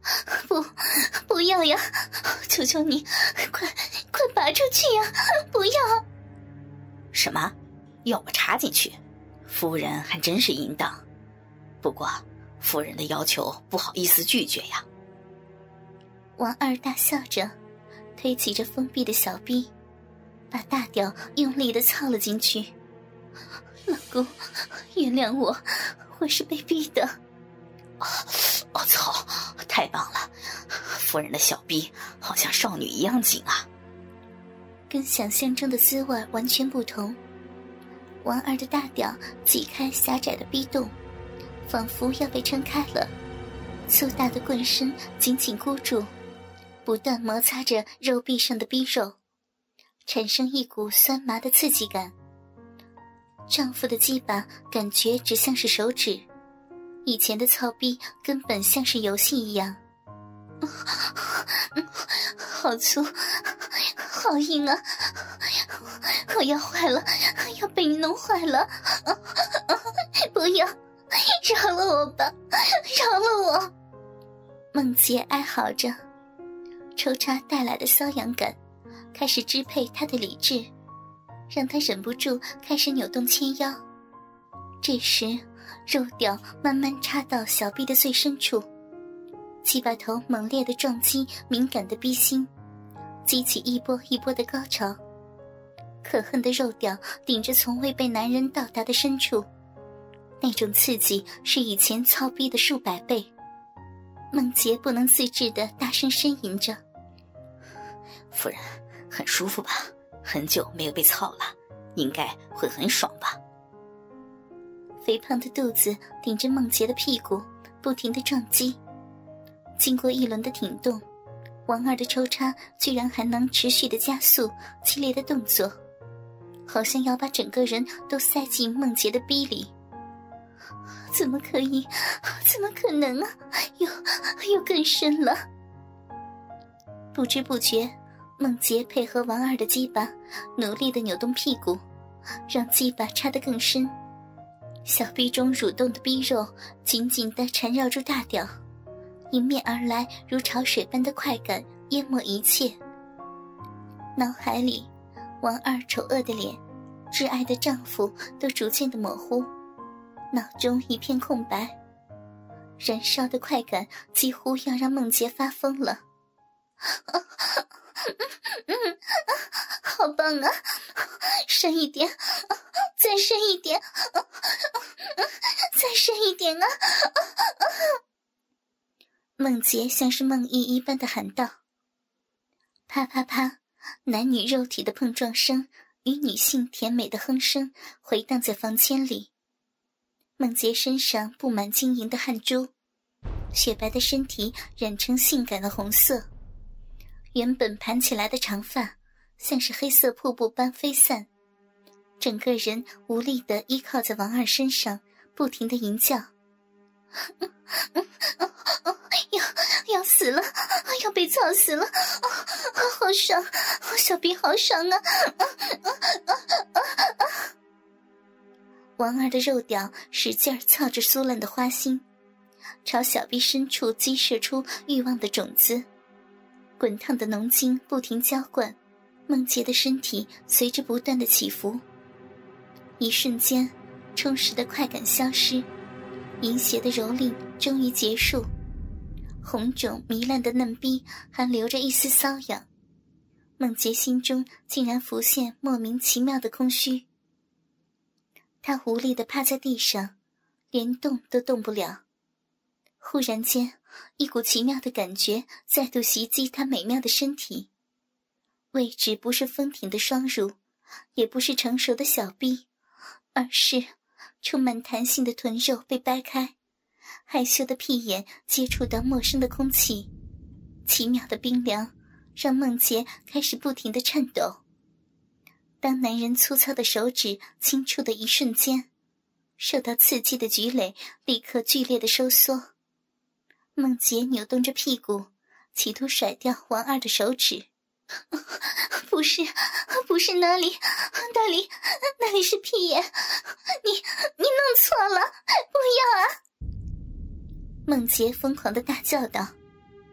不要呀！求求你，快拔出去呀！不要！ 什么？要我插进去？夫人还真是淫荡，不过夫人的要求不好意思拒绝呀。 王二大笑着，推起着封闭的小逼，把大屌用力地操了进去。老公，原谅我，我是被逼的。 操，太棒了！夫人的小逼好像少女一样紧啊。 跟想象中的滋味完全不同。王二的大屌挤开狭窄的逼洞，仿佛要被撑开了，粗大的棍身紧紧箍住，不断摩擦着肉壁上的逼肉，产生一股酸麻的刺激感。丈夫的鸡巴感觉只像是手指，以前的操逼根本像是游戏一样。好粗，好硬啊！我要坏了，要被你弄坏了！不要，饶了我吧，饶了我！梦洁哀嚎着，抽插带来的瘙痒感开始支配她的理智，让她忍不住开始扭动纤腰。这时肉屌慢慢插到小臂的最深处，鸡巴头猛烈地撞击敏感的逼心，激起一波一波的高潮。可恨的肉屌顶着从未被男人到达的深处，那种刺激是以前操逼的数百倍。梦洁不能自制地大声呻吟着： 夫人，很舒服吧？很久没有被操了，应该会很爽吧？ 肥胖的肚子顶着梦洁的屁股不停地撞击，经过一轮的挺动，王二的抽插居然还能持续地加速激烈的动作，好像要把整个人都塞进梦洁的逼里。怎么可以？怎么可能啊？又更深了。不知不觉，梦洁配合王二的鸡巴努力地扭动屁股，让鸡巴插得更深。小臂中蠕动的逼肉紧紧地缠绕住大屌，迎面而来如潮水般的快感淹没一切。脑海里王二丑恶的脸，挚爱的丈夫都逐渐的模糊，脑中一片空白。燃烧的快感几乎要让梦洁发疯了。好棒啊，深一点，再深一点，再深一点啊！梦洁像是梦呓一般的喊道。啪啪啪，男女肉体的碰撞声与女性甜美的哼声回荡在房间里。梦洁身上布满晶莹的汗珠，雪白的身体染成性感的红色，原本盘起来的长发像是黑色瀑布般飞散，整个人无力地依靠在王二身上，不停地吟叫。要死了，要被操死了，好爽，小臂好爽啊！王二的肉屌使劲操着酥烂的花心，朝小臂深处激射出欲望的种子，滚烫的浓精不停浇灌，梦洁的身体随着不断的起伏。一瞬间，充实的快感消失，淫邪的蹂躏终于结束，红肿糜烂的嫩逼还留着一丝瘙痒，梦洁心中竟然浮现莫名其妙的空虚。她无力地趴在地上，连动都动不了。忽然间，一股奇妙的感觉再度袭击她美妙的身体，位置不是丰挺的双乳，也不是成熟的小臂，而是充满弹性的臀肉被掰开，害羞的屁眼接触到陌生的空气，奇妙的冰凉让梦洁开始不停地颤抖。当男人粗糙的手指轻触的一瞬间，受到刺激的菊蕾立刻剧烈的收缩。梦洁扭动着屁股，企图甩掉王二的手指。不是那里是屁眼，你弄错了，不要啊！梦洁疯狂地大叫道。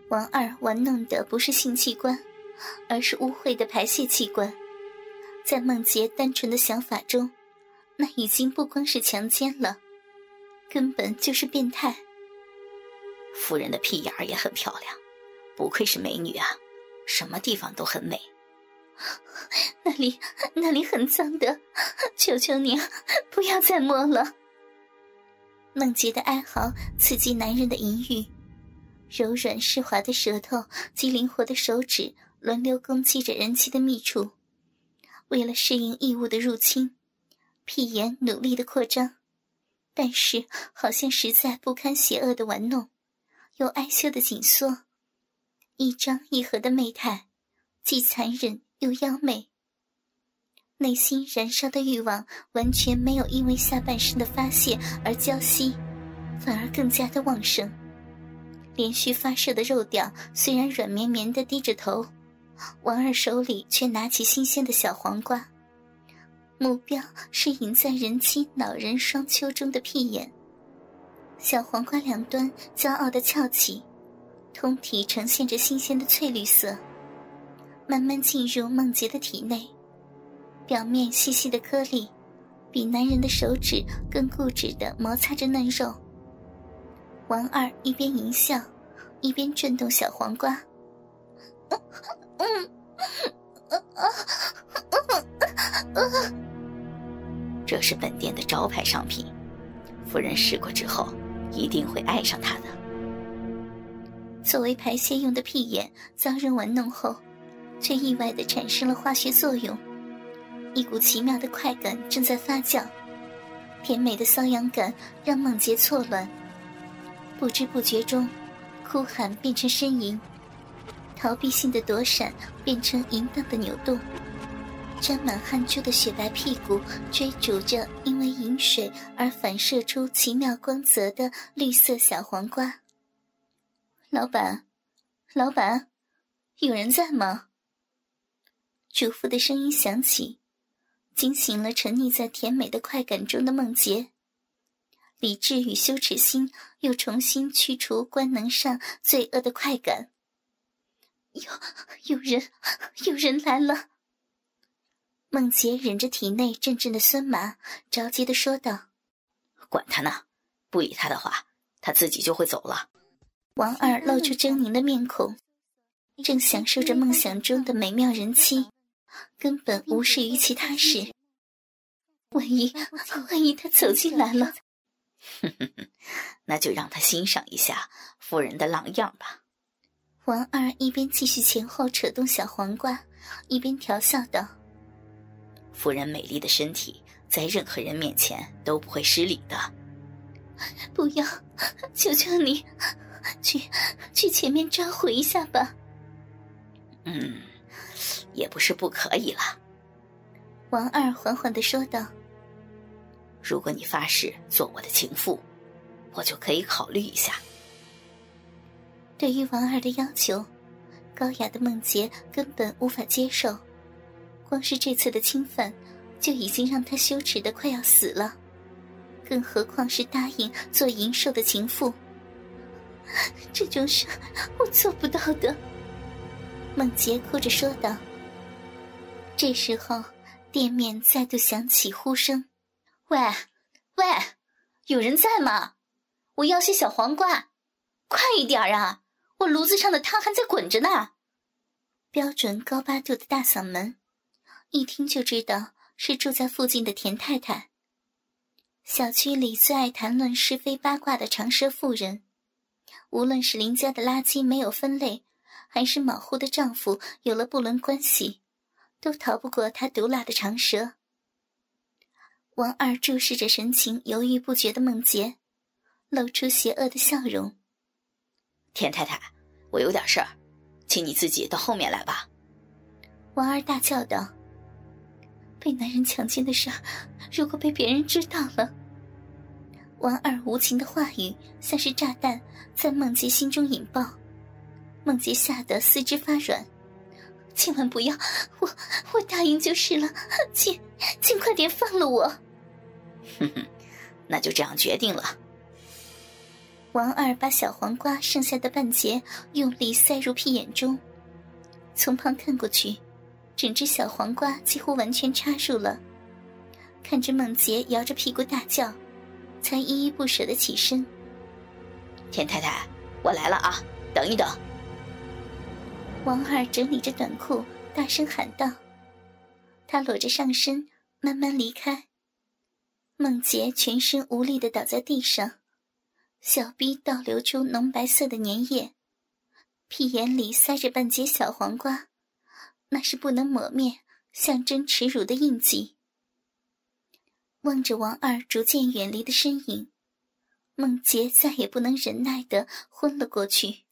王二玩弄的不是性器官，而是污秽的排泄器官。在梦洁单纯的想法中，那已经不光是强奸了，根本就是变态。 夫人的屁眼儿也很漂亮，不愧是美女啊，什么地方都很美。 那里很脏的，求求你不要再摸了。梦洁的哀嚎刺激男人的淫欲，柔软湿滑的舌头及灵活的手指轮流攻击着人妻的密处。为了适应异物的入侵，屁眼努力的扩张，但是好像实在不堪邪恶的玩弄，又哀羞的紧缩，一张一合的媚态，既残忍又妖媚。内心燃烧的欲望完全没有因为下半身的发泄而娇息，反而更加的旺盛。连续发射的肉屌虽然软绵绵地低着头，王二手里却拿起新鲜的小黄瓜，目标是隐在人妻恼人双丘中的屁眼。小黄瓜两端骄傲地翘起，通体呈现着新鲜的翠绿色，慢慢进入梦洁的体内。表面细细的颗粒，比男人的手指更固执地摩擦着嫩肉。王二一边淫笑，一边转动小黄瓜。 这是本店的招牌商品，夫人试过之后一定会爱上它的。 作为排泄用的屁眼遭人玩弄后，却意外地产生了化学作用，一股奇妙的快感正在发酵，甜美的瘙痒感让梦洁错乱，不知不觉中，哭喊变成呻吟，逃避性的躲闪变成淫荡的扭动，沾满汗珠的雪白屁股追逐着因为饮水而反射出奇妙光泽的绿色小黄瓜。老板，老板，有人在吗？主妇的声音响起，惊醒了沉溺在甜美的快感中的梦洁。理智与羞耻心又重新驱除官能上罪恶的快感。有人来了。梦洁忍着体内阵阵的酸麻，着急地说道： 管他呢，不理他的话，他自己就会走了。 王二露出狰狞的面孔，正享受着梦想中的美妙人妻，根本无视于其他事。万一他走进来了。 那就让他欣赏一下夫人的浪样吧。 王二一边继续前后扯动小黄瓜，一边调笑道： 夫人美丽的身体在任何人面前都不会失礼的。 不要，求求你，去前面招呼一下吧。 也不是不可以了。 王二缓缓地说道： 如果你发誓做我的情妇，我就可以考虑一下。 对于王二的要求，高雅的梦洁根本无法接受，光是这次的侵犯就已经让她羞耻得快要死了，更何况是答应做淫兽的情妇。这种事我做不到的，梦洁哭着说道。这时候店面再度响起呼声： 喂，有人在吗？我要些小黄瓜，快一点啊，我炉子上的汤还在滚着呢。 标准高八度的大嗓门，一听就知道是住在附近的田太太。小区里最爱谈论是非八卦的长舌妇人，无论是邻家的垃圾没有分类，还是莽忽的丈夫有了不伦关系，都逃不过她毒辣的长舌。王二注视着神情犹豫不决的梦洁，露出邪恶的笑容。 田太太，我有点事儿，请你自己到后面来吧。 王二大叫道：被男人强奸的事儿，如果被别人知道了。王二无情的话语像是炸弹，在梦洁心中引爆。梦洁吓得四肢发软，千万不要，我答应就是了，请快点放了我。 那就这样决定了。 王二把小黄瓜剩下的半截用力塞入屁眼中，从旁看过去，整只小黄瓜几乎完全插入了。看着孟杰摇着屁股大叫，才依依不舍地起身。 田太太，我来了啊，等一等。 王二整理着短裤，大声喊道。他裸着上身慢慢离开。孟杰全身无力地倒在地上，小逼倒流出浓白色的粘液，屁眼里塞着半截小黄瓜，那是不能抹灭象征耻辱的印记。望着王二逐渐远离的身影，孟杰再也不能忍耐地昏了过去。